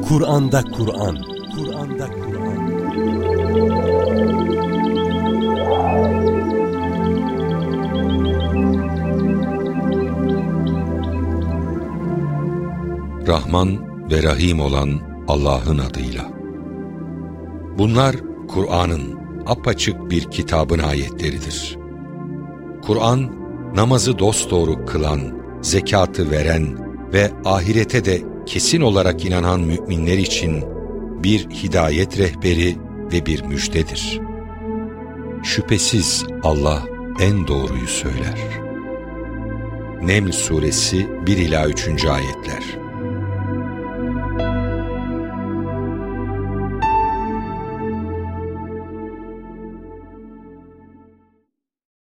Kur'an'da Kur'an, Kur'an'da Kur'an. Rahman ve Rahim olan Allah'ın adıyla. Bunlar Kur'an'ın apaçık bir kitabın ayetleridir. Kur'an, namazı dosdoğru kılan, zekatı veren ve ahirete de kesin olarak inanan müminler için bir hidayet rehberi ve bir müjdedir. Şüphesiz Allah en doğruyu söyler. Neml Suresi 1-3. ayetler.